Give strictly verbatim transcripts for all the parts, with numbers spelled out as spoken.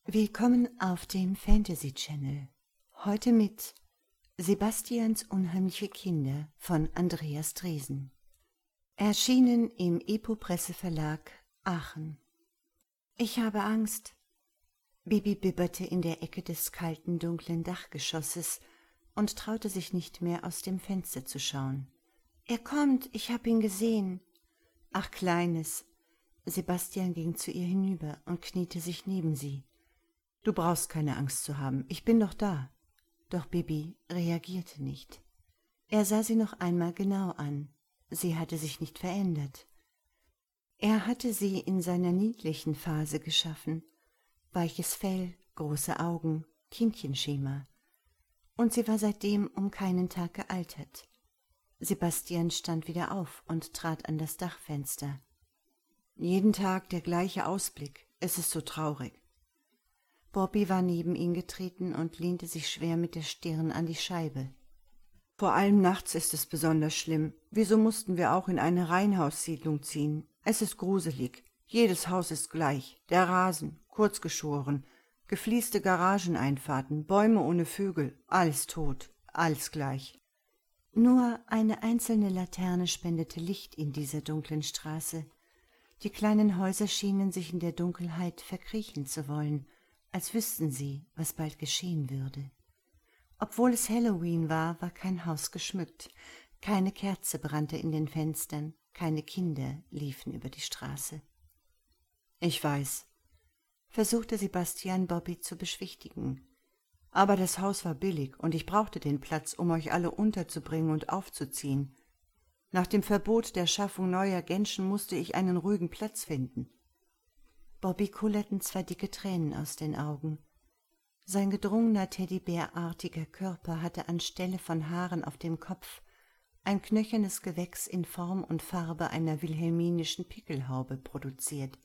Willkommen auf dem Fantasy Channel. Heute mit Sebastians unheimliche Kinder von Andreas Dresen. Erschienen im Epo-Presse-Verlag Aachen. Ich habe Angst. Bibi bibberte in der Ecke des kalten, dunklen Dachgeschosses und traute sich nicht mehr aus dem Fenster zu schauen. Er kommt, ich hab ihn gesehen. Ach, Kleines. Sebastian ging zu ihr hinüber und kniete sich neben sie. Du brauchst keine Angst zu haben, ich bin doch da. Doch Bibi reagierte nicht. Er sah sie noch einmal genau an. Sie hatte sich nicht verändert. Er hatte sie in seiner niedlichen Phase geschaffen. Weiches Fell, große Augen, Kindchenschema. Und sie war seitdem um keinen Tag gealtert. Sebastian stand wieder auf und trat an das Dachfenster. Jeden Tag der gleiche Ausblick, es ist so traurig. Bobby war neben ihn getreten und lehnte sich schwer mit der Stirn an die Scheibe. Vor allem nachts ist es besonders schlimm. Wieso mussten wir auch in eine Reihenhaussiedlung ziehen? Es ist gruselig. Jedes Haus ist gleich. Der Rasen, kurz geschoren, geflieste Garageneinfahrten, Bäume ohne Vögel, alles tot, alles gleich. Nur eine einzelne Laterne spendete Licht in dieser dunklen Straße. Die kleinen Häuser schienen sich in der Dunkelheit verkriechen zu wollen, als wüssten sie, was bald geschehen würde. Obwohl es Halloween war, war kein Haus geschmückt, keine Kerze brannte in den Fenstern, keine Kinder liefen über die Straße. Ich weiß, versuchte Sebastian Bobby zu beschwichtigen, aber das Haus war billig und ich brauchte den Platz, um euch alle unterzubringen und aufzuziehen. Nach dem Verbot der Schaffung neuer Genscher musste ich einen ruhigen Platz finden. Bobby kullerten zwei dicke Tränen aus den Augen. Sein gedrungener teddybärartiger Körper hatte anstelle von Haaren auf dem Kopf ein knöchernes Gewächs in Form und Farbe einer wilhelminischen Pickelhaube produziert.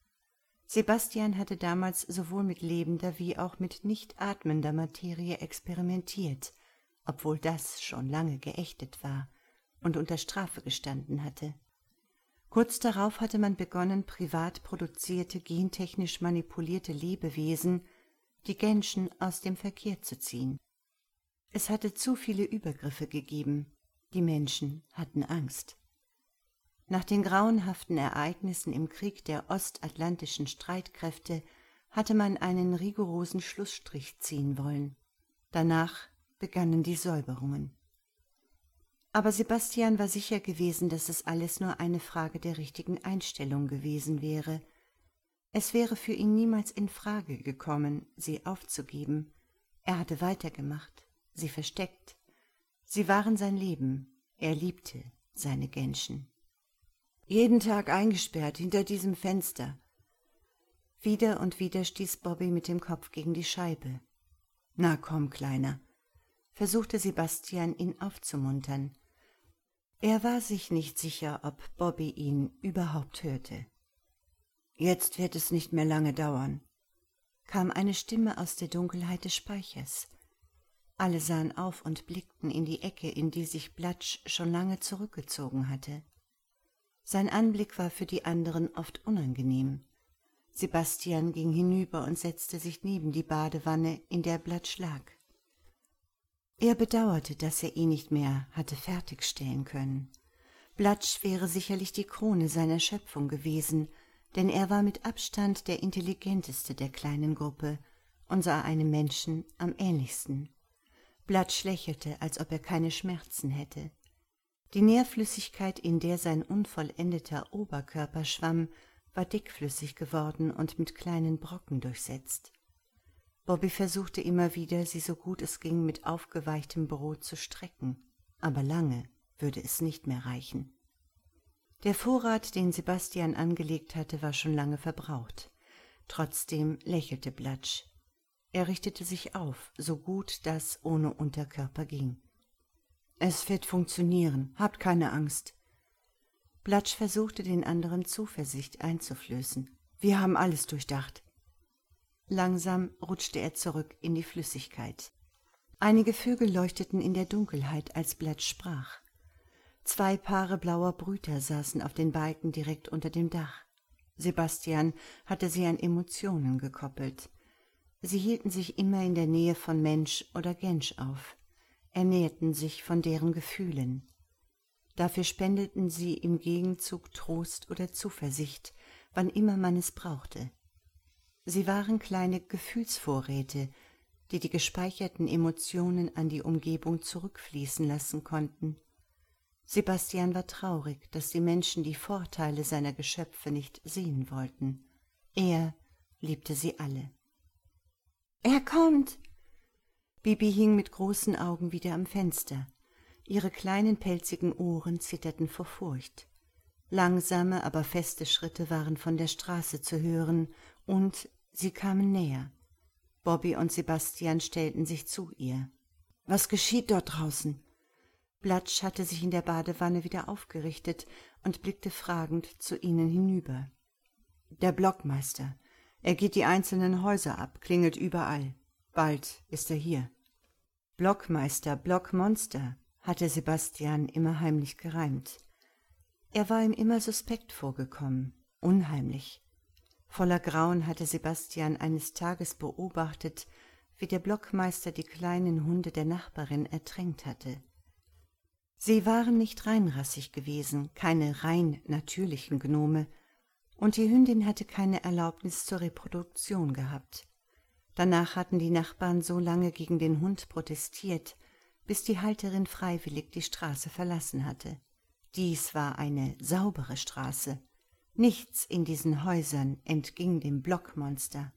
Sebastian hatte damals sowohl mit lebender wie auch mit nicht atmender Materie experimentiert, obwohl das schon lange geächtet war und unter Strafe gestanden hatte. Kurz darauf hatte man begonnen, privat produzierte, gentechnisch manipulierte Lebewesen, die Genscher, aus dem Verkehr zu ziehen. Es hatte zu viele Übergriffe gegeben. Die Menschen hatten Angst. Nach den grauenhaften Ereignissen im Krieg der ostatlantischen Streitkräfte hatte man einen rigorosen Schlussstrich ziehen wollen. Danach begannen die Säuberungen. Aber Sebastian war sicher gewesen, dass es alles nur eine Frage der richtigen Einstellung gewesen wäre. Es wäre für ihn niemals in Frage gekommen, sie aufzugeben. Er hatte weitergemacht, sie versteckt. Sie waren sein Leben, er liebte seine Genscher. Jeden Tag eingesperrt hinter diesem Fenster. Wieder und wieder stieß Bobby mit dem Kopf gegen die Scheibe. »Na komm, Kleiner«, versuchte Sebastian, ihn aufzumuntern. Er war sich nicht sicher, ob Bobby ihn überhaupt hörte. »Jetzt wird es nicht mehr lange dauern«, kam eine Stimme aus der Dunkelheit des Speichers. Alle sahen auf und blickten in die Ecke, in die sich Blatsch schon lange zurückgezogen hatte. Sein Anblick war für die anderen oft unangenehm. Sebastian ging hinüber und setzte sich neben die Badewanne, in der Blatsch lag. Er bedauerte, dass er ihn nicht mehr hatte fertigstellen können. Blatsch wäre sicherlich die Krone seiner Schöpfung gewesen, denn er war mit Abstand der intelligenteste der kleinen Gruppe und sah einem Menschen am ähnlichsten. Blatsch lächelte, als ob er keine Schmerzen hätte. Die Nährflüssigkeit, in der sein unvollendeter Oberkörper schwamm, war dickflüssig geworden und mit kleinen Brocken durchsetzt. Bobby versuchte immer wieder, sie so gut es ging mit aufgeweichtem Brot zu strecken, aber lange würde es nicht mehr reichen. Der Vorrat, den Sebastian angelegt hatte, war schon lange verbraucht. Trotzdem lächelte Blatsch. Er richtete sich auf, so gut das ohne Unterkörper ging. »Es wird funktionieren, habt keine Angst.« Blatsch versuchte den anderen Zuversicht einzuflößen. »Wir haben alles durchdacht.« Langsam rutschte er zurück in die Flüssigkeit. Einige Vögel leuchteten in der Dunkelheit, als Blatsch sprach. Zwei Paare blauer Brüter saßen auf den Balken direkt unter dem Dach. Sebastian hatte sie an Emotionen gekoppelt. Sie hielten sich immer in der Nähe von Mensch oder Gensch auf, ernährten sich von deren Gefühlen. Dafür spendeten sie im Gegenzug Trost oder Zuversicht, wann immer man es brauchte. Sie waren kleine Gefühlsvorräte, die die gespeicherten Emotionen an die Umgebung zurückfließen lassen konnten. Sebastian war traurig, dass die Menschen die Vorteile seiner Geschöpfe nicht sehen wollten. Er liebte sie alle. »Er kommt!« Bibi hing mit großen Augen wieder am Fenster. Ihre kleinen pelzigen Ohren zitterten vor Furcht. Langsame, aber feste Schritte waren von der Straße zu hören, und sie kamen näher. Bobby und Sebastian stellten sich zu ihr. »Was geschieht dort draußen?« Blatsch hatte sich in der Badewanne wieder aufgerichtet und blickte fragend zu ihnen hinüber. »Der Blockmeister. Er geht die einzelnen Häuser ab, klingelt überall. Bald ist er hier.« »Blockmeister, Blockmonster«, hatte Sebastian immer heimlich gereimt. Er war ihm immer suspekt vorgekommen, unheimlich. Voller Grauen hatte Sebastian eines Tages beobachtet, wie der Blockmeister die kleinen Hunde der Nachbarin ertränkt hatte. Sie waren nicht reinrassig gewesen, keine rein natürlichen Gnome, und die Hündin hatte keine Erlaubnis zur Reproduktion gehabt. Danach hatten die Nachbarn so lange gegen den Hund protestiert, bis die Halterin freiwillig die Straße verlassen hatte. Dies war eine saubere Straße. Nichts in diesen Häusern entging dem Blockmonster.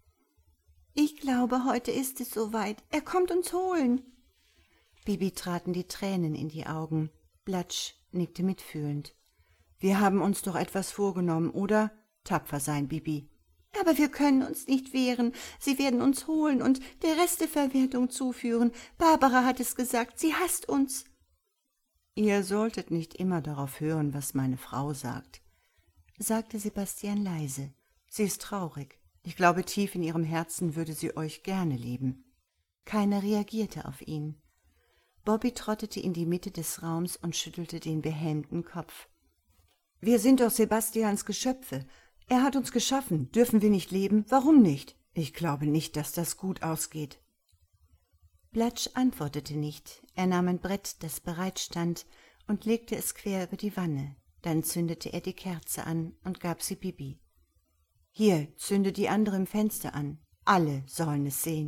»Ich glaube, heute ist es soweit. Er kommt uns holen.« Bibi traten die Tränen in die Augen. Blatsch nickte mitfühlend. »Wir haben uns doch etwas vorgenommen, oder? Tapfer sein, Bibi.« »Aber wir können uns nicht wehren. Sie werden uns holen und der Resteverwertung zuführen. Barbara hat es gesagt, sie hasst uns.« »Ihr solltet nicht immer darauf hören, was meine Frau sagt«, sagte Sebastian leise. »Sie ist traurig. Ich glaube, tief in ihrem Herzen würde sie euch gerne lieben.« Keiner reagierte auf ihn. Bobby trottete in die Mitte des Raums und schüttelte den behelmten Kopf. »Wir sind doch Sebastians Geschöpfe. Er hat uns geschaffen. Dürfen wir nicht leben? Warum nicht? Ich glaube nicht, dass das gut ausgeht.« Blatsch antwortete nicht. Er nahm ein Brett, das bereit stand, und legte es quer über die Wanne. Dann zündete er die Kerze an und gab sie Bibi. »Hier, zünde die andere im Fenster an. Alle sollen es sehen.«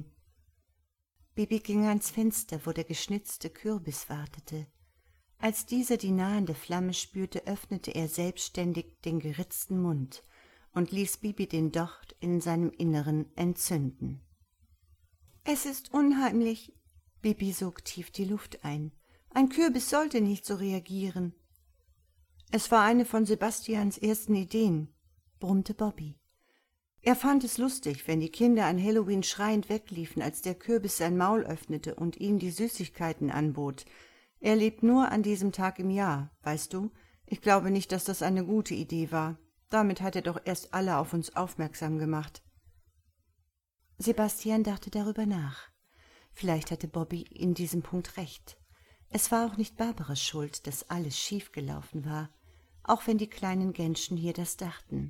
Bibi ging ans Fenster, wo der geschnitzte Kürbis wartete. Als dieser die nahende Flamme spürte, öffnete er selbstständig den geritzten Mund und ließ Bibi den Docht in seinem Inneren entzünden. »Es ist unheimlich.« Bibi sog tief die Luft ein. »Ein Kürbis sollte nicht so reagieren.« »Es war eine von Sebastians ersten Ideen«, brummte Bobby. Er fand es lustig, wenn die Kinder an Halloween schreiend wegliefen, als der Kürbis sein Maul öffnete und ihnen die Süßigkeiten anbot. Er lebt nur an diesem Tag im Jahr, weißt du? Ich glaube nicht, dass das eine gute Idee war. Damit hat er doch erst alle auf uns aufmerksam gemacht.« Sebastian dachte darüber nach. Vielleicht hatte Bobby in diesem Punkt recht. Es war auch nicht Barbaras Schuld, dass alles schiefgelaufen war, auch wenn die kleinen Gänschen hier das dachten.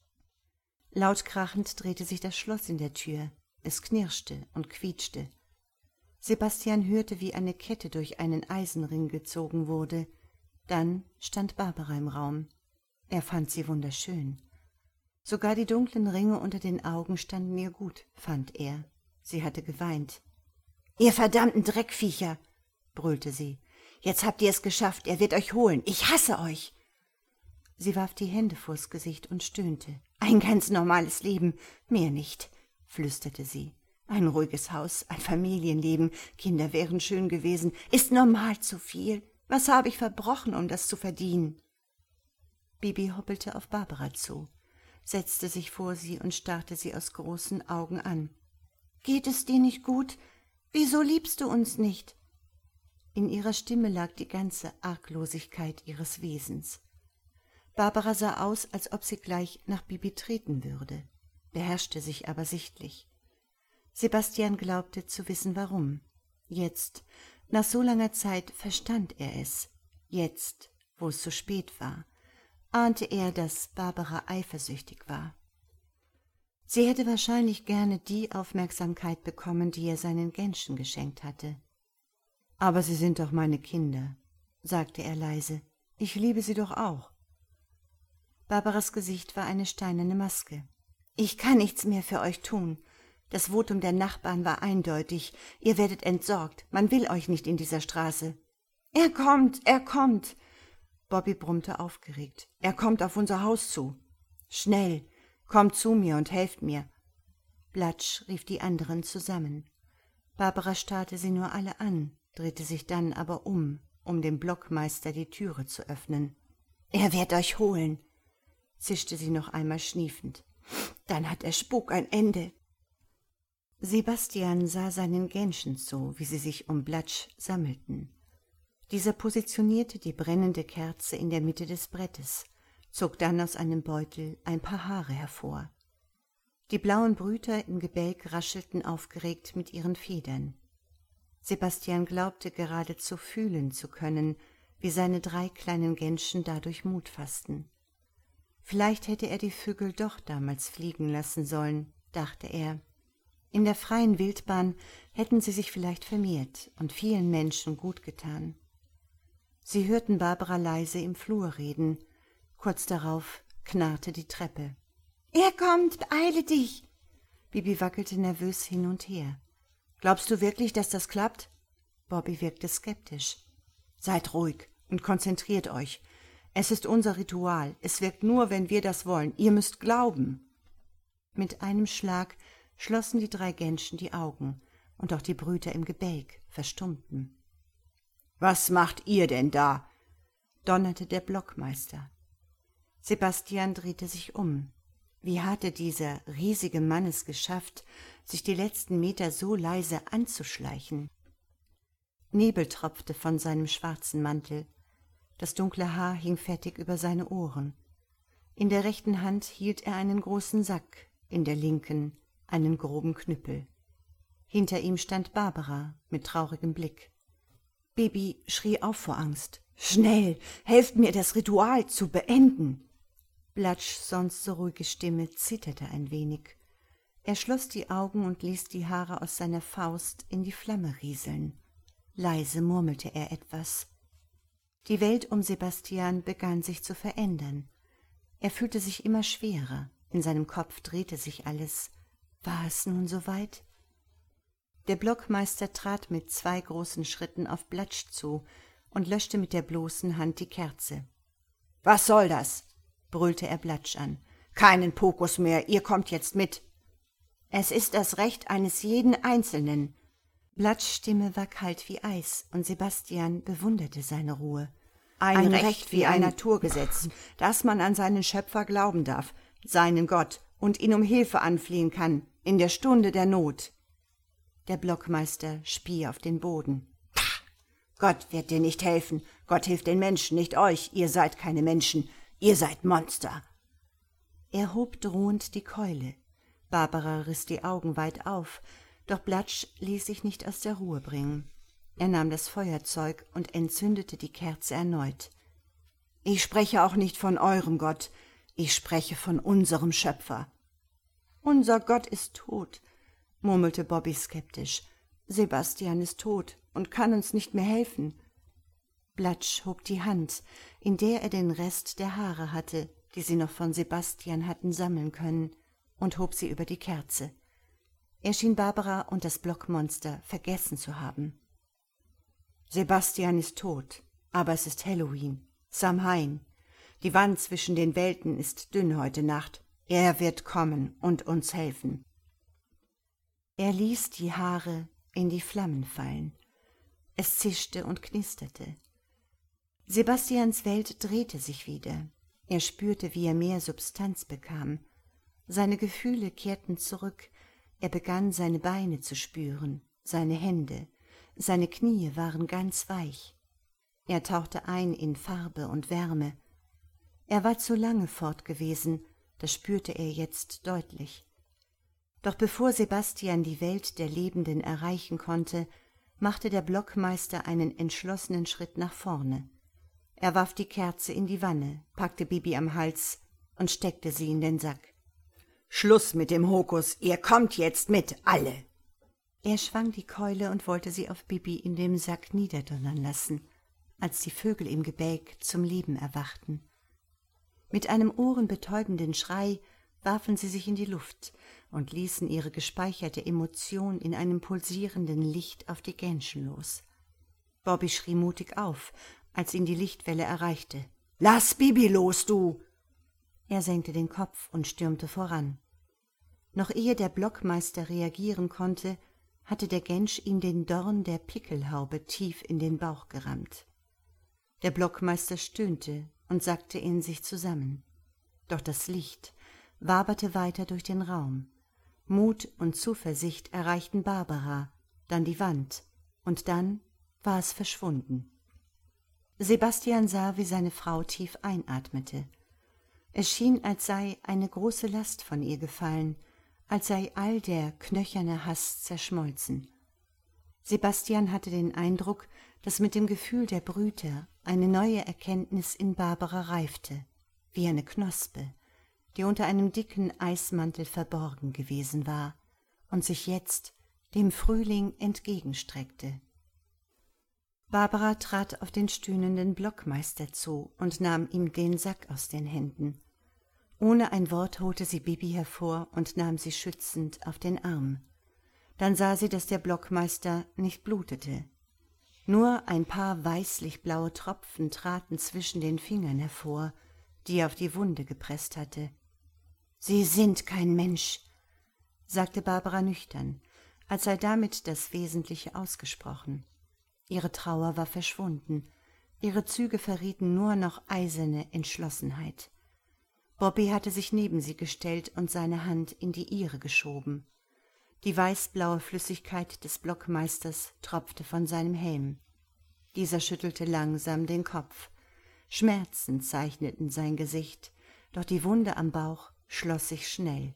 Laut krachend drehte sich das Schloss in der Tür. Es knirschte und quietschte. Sebastian hörte, wie eine Kette durch einen Eisenring gezogen wurde. Dann stand Barbara im Raum. Er fand sie wunderschön. Sogar die dunklen Ringe unter den Augen standen ihr gut, fand er. Sie hatte geweint. »Ihr verdammten Dreckviecher«, brüllte sie. »Jetzt habt ihr es geschafft, er wird euch holen. Ich hasse euch!« Sie warf die Hände vors Gesicht und stöhnte. »Ein ganz normales Leben, mehr nicht«, flüsterte sie. »Ein ruhiges Haus, ein Familienleben, Kinder wären schön gewesen, ist normal zu viel. Was habe ich verbrochen, um das zu verdienen?« Bibi hoppelte auf Barbara zu, setzte sich vor sie und starrte sie aus großen Augen an. »Geht es dir nicht gut? Wieso liebst du uns nicht?« In ihrer Stimme lag die ganze Arglosigkeit ihres Wesens. Barbara sah aus, als ob sie gleich nach Bibi treten würde, beherrschte sich aber sichtlich. Sebastian glaubte zu wissen, warum. Jetzt, nach so langer Zeit, verstand er es. Jetzt, wo es zu spät war, ahnte er, dass Barbara eifersüchtig war. Sie hätte wahrscheinlich gerne die Aufmerksamkeit bekommen, die er seinen Gänschen geschenkt hatte. »Aber sie sind doch meine Kinder«, sagte er leise. »Ich liebe sie doch auch.« Barbaras Gesicht war eine steinerne Maske. »Ich kann nichts mehr für euch tun. Das Votum der Nachbarn war eindeutig. Ihr werdet entsorgt. Man will euch nicht in dieser Straße.« »Er kommt, er kommt!« Bobby brummte aufgeregt. »Er kommt auf unser Haus zu. Schnell, kommt zu mir und helft mir.« Blatsch rief die anderen zusammen. Barbara starrte sie nur alle an, drehte sich dann aber um, um dem Blockmeister die Türe zu öffnen. »Er wird euch holen«, zischte sie noch einmal schniefend. »Dann hat der Spuk ein Ende.« Sebastian sah seinen Gänschen zu, wie sie sich um Blatsch sammelten. Dieser positionierte die brennende Kerze in der Mitte des Brettes, zog dann aus einem Beutel ein paar Haare hervor. Die blauen Brüter im Gebälk raschelten aufgeregt mit ihren Federn. Sebastian glaubte geradezu fühlen zu können, wie seine drei kleinen Gänschen dadurch Mut fassten. Vielleicht hätte er die Vögel doch damals fliegen lassen sollen, dachte er. In der freien Wildbahn hätten sie sich vielleicht vermehrt und vielen Menschen gut getan. Sie hörten Barbara leise im Flur reden. Kurz darauf knarrte die Treppe. »Er kommt, beeile dich!« Bibi wackelte nervös hin und her. »Glaubst du wirklich, dass das klappt?« Bobby wirkte skeptisch. »Seid ruhig und konzentriert euch. Es ist unser Ritual. Es wirkt nur, wenn wir das wollen. Ihr müsst glauben.« Mit einem Schlag schlossen die drei Gänschen die Augen, und auch die Brüter im Gebälk verstummten. »Was macht ihr denn da?« donnerte der Blockmeister. Sebastian drehte sich um. Wie hatte dieser riesige Mann es geschafft, sich die letzten Meter so leise anzuschleichen? Nebel tropfte von seinem schwarzen Mantel. Das dunkle Haar hing fettig über seine Ohren. In der rechten Hand hielt er einen großen Sack, in der linken einen groben Knüppel. Hinter ihm stand Barbara mit traurigem Blick. Bibi schrie auf vor Angst. »Schnell, helft mir, das Ritual zu beenden!« Blatschs sonst so ruhige Stimme zitterte ein wenig. Er schloss die Augen und ließ die Haare aus seiner Faust in die Flamme rieseln. Leise murmelte er etwas. Die Welt um Sebastian begann sich zu verändern. Er fühlte sich immer schwerer, in seinem Kopf drehte sich alles. War es nun soweit? Der Blockmeister trat mit zwei großen Schritten auf Blatsch zu und löschte mit der bloßen Hand die Kerze. »Was soll das?« brüllte er Blatsch an. »Keinen Pokus mehr, ihr kommt jetzt mit.« »Es ist das Recht eines jeden Einzelnen.« Blatschs Stimme war kalt wie Eis, und Sebastian bewunderte seine Ruhe. »Ein, ein Recht, Recht wie ein Naturgesetz, dass man an seinen Schöpfer glauben darf, seinen Gott, und ihn um Hilfe anflehen kann, in der Stunde der Not.« Der Blockmeister spie auf den Boden. »Pah! Gott wird dir nicht helfen. Gott hilft den Menschen, nicht euch. Ihr seid keine Menschen. Ihr seid Monster.« Er hob drohend die Keule. Barbara riss die Augen weit auf, doch Blatsch ließ sich nicht aus der Ruhe bringen. Er nahm das Feuerzeug und entzündete die Kerze erneut. »Ich spreche auch nicht von eurem Gott. Ich spreche von unserem Schöpfer.« »Unser Gott ist tot«, murmelte Bobby skeptisch. »Sebastian ist tot und kann uns nicht mehr helfen.« Blatsch hob die Hand, in der er den Rest der Haare hatte, die sie noch von Sebastian hatten sammeln können, und hob sie über die Kerze. Er schien Barbara und das Blockmonster vergessen zu haben. »Sebastian ist tot, aber es ist Halloween. Samhain. Die Wand zwischen den Welten ist dünn heute Nacht. Er wird kommen und uns helfen.« Er ließ die Haare in die Flammen fallen. Es zischte und knisterte. Sebastians Welt drehte sich wieder. Er spürte, wie er mehr Substanz bekam. Seine Gefühle kehrten zurück. Er begann, seine Beine zu spüren, seine Hände. Seine Knie waren ganz weich. Er tauchte ein in Farbe und Wärme. Er war zu lange fort gewesen, das spürte er jetzt deutlich. Doch bevor Sebastian die Welt der Lebenden erreichen konnte, machte der Blockmeister einen entschlossenen Schritt nach vorne. Er warf die Kerze in die Wanne, packte Bibi am Hals und steckte sie in den Sack. Schluss mit dem Hokus, ihr kommt jetzt mit, alle!« Er schwang die Keule und wollte sie auf Bibi in dem Sack niederdonnern lassen, als die Vögel im Gebälk zum Leben erwachten. Mit einem ohrenbetäubenden Schrei warfen sie sich in die Luft und ließen ihre gespeicherte Emotion in einem pulsierenden Licht auf die Gänschen los. Bobby schrie mutig auf, als ihn die Lichtwelle erreichte. »Lass Bibi los, du!« Er senkte den Kopf und stürmte voran. Noch ehe der Blockmeister reagieren konnte, hatte der Gänsche ihm den Dorn der Pickelhaube tief in den Bauch gerammt. Der Blockmeister stöhnte und sackte in sich zusammen. Doch das Licht waberte weiter durch den Raum. Mut und Zuversicht erreichten Barbara, dann die Wand, und dann war es verschwunden. Sebastian sah, wie seine Frau tief einatmete. Es schien, als sei eine große Last von ihr gefallen, als sei all der knöcherne Hass zerschmolzen. Sebastian hatte den Eindruck, dass mit dem Gefühl der Brüter eine neue Erkenntnis in Barbara reifte, wie eine Knospe, die unter einem dicken Eismantel verborgen gewesen war und sich jetzt dem Frühling entgegenstreckte. Barbara trat auf den stöhnenden Blockmeister zu und nahm ihm den Sack aus den Händen. Ohne ein Wort holte sie Bibi hervor und nahm sie schützend auf den Arm. Dann sah sie, dass der Blockmeister nicht blutete. Nur ein paar weißlich-blaue Tropfen traten zwischen den Fingern hervor, die er auf die Wunde gepresst hatte. »Sie sind kein Mensch«, sagte Barbara nüchtern, als sei damit das Wesentliche ausgesprochen. Ihre Trauer war verschwunden, ihre Züge verrieten nur noch eiserne Entschlossenheit. Bobby hatte sich neben sie gestellt und seine Hand in die ihre geschoben. Die weißblaue Flüssigkeit des Blockmeisters tropfte von seinem Helm. Dieser schüttelte langsam den Kopf. Schmerzen zeichneten sein Gesicht, doch die Wunde am Bauch schloss sich schnell.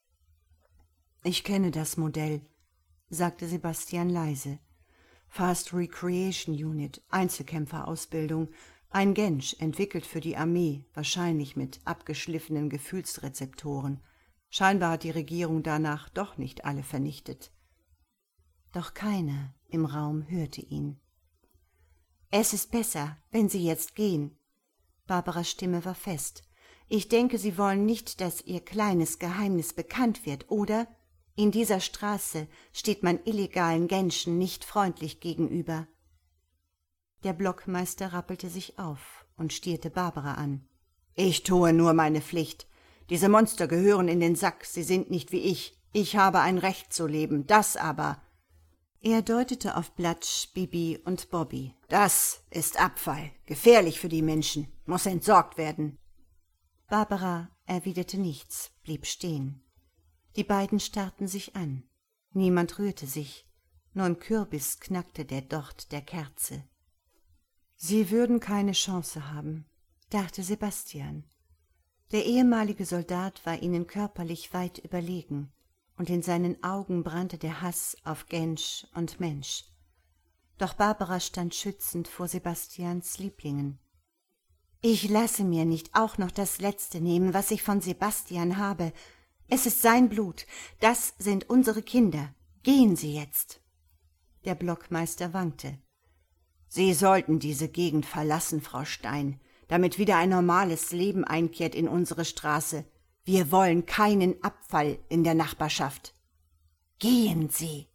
»Ich kenne das Modell«, sagte Sebastian leise. »Fast Recreation Unit, Einzelkämpferausbildung, ein Gensch, entwickelt für die Armee, wahrscheinlich mit abgeschliffenen Gefühlsrezeptoren. Scheinbar hat die Regierung danach doch nicht alle vernichtet.« Doch keiner im Raum hörte ihn. »Es ist besser, wenn Sie jetzt gehen.« Barbaras Stimme war fest. »Ich denke, Sie wollen nicht, dass Ihr kleines Geheimnis bekannt wird, oder? In dieser Straße steht man illegalen Genschen nicht freundlich gegenüber.« Der Blockmeister rappelte sich auf und stierte Barbara an. »Ich tue nur meine Pflicht. Diese Monster gehören in den Sack, sie sind nicht wie ich. Ich habe ein Recht zu leben, das aber...« Er deutete auf Blatsch, Bibi und Bobby. »Das ist Abfall, gefährlich für die Menschen, muss entsorgt werden.« Barbara erwiderte nichts, blieb stehen. Die beiden starrten sich an. Niemand rührte sich, nur im Kürbis knackte der Docht der Kerze. »Sie würden keine Chance haben«, dachte Sebastian. Der ehemalige Soldat war ihnen körperlich weit überlegen, und in seinen Augen brannte der Hass auf Gensch und Mensch. Doch Barbara stand schützend vor Sebastians Lieblingen. »Ich lasse mir nicht auch noch das Letzte nehmen, was ich von Sebastian habe. Es ist sein Blut, das sind unsere Kinder. Gehen Sie jetzt!« Der Blockmeister wankte. »Sie sollten diese Gegend verlassen, Frau Stein, damit wieder ein normales Leben einkehrt in unsere Straße. Wir wollen keinen Abfall in der Nachbarschaft. Gehen Sie!«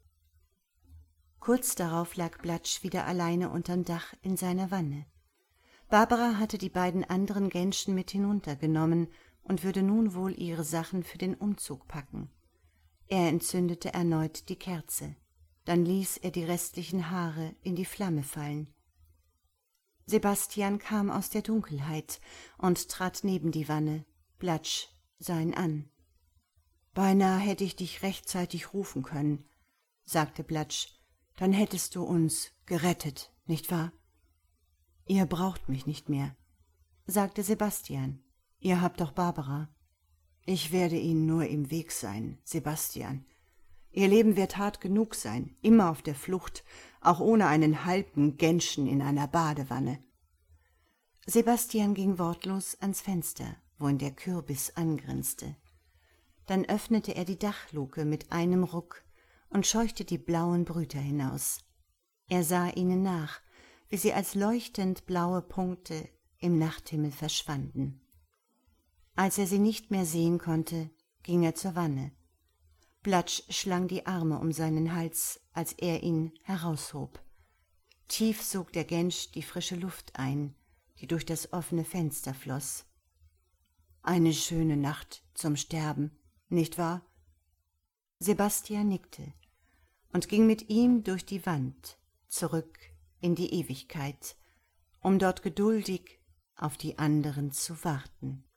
Kurz darauf lag Blatsch wieder alleine unterm Dach in seiner Wanne. Barbara hatte die beiden anderen Genschen mit hinuntergenommen und würde nun wohl ihre Sachen für den Umzug packen. Er entzündete erneut die Kerze. Dann ließ er die restlichen Haare in die Flamme fallen. Sebastian kam aus der Dunkelheit und trat neben die Wanne. Blatsch sah ihn an. »Beinahe hätte ich dich rechtzeitig rufen können«, sagte Blatsch. »Dann hättest du uns gerettet, nicht wahr?« »Ihr braucht mich nicht mehr«, sagte Sebastian. »Ihr habt doch Barbara.« »Ich werde Ihnen nur im Weg sein, Sebastian. Ihr Leben wird hart genug sein, immer auf der Flucht, auch ohne einen halben Genschen in einer Badewanne.« Sebastian ging wortlos ans Fenster, wohin der Kürbis angrinste. Dann öffnete er die Dachluke mit einem Ruck und scheuchte die blauen Brüter hinaus. Er sah ihnen nach, wie sie als leuchtend blaue Punkte im Nachthimmel verschwanden. Als er sie nicht mehr sehen konnte, ging er zur Wanne. Blatsch schlang die Arme um seinen Hals, als er ihn heraushob. Tief sog der Gensch die frische Luft ein, die durch das offene Fenster floss. »Eine schöne Nacht zum Sterben, nicht wahr?« Sebastian nickte und ging mit ihm durch die Wand zurück in die Ewigkeit, um dort geduldig auf die anderen zu warten.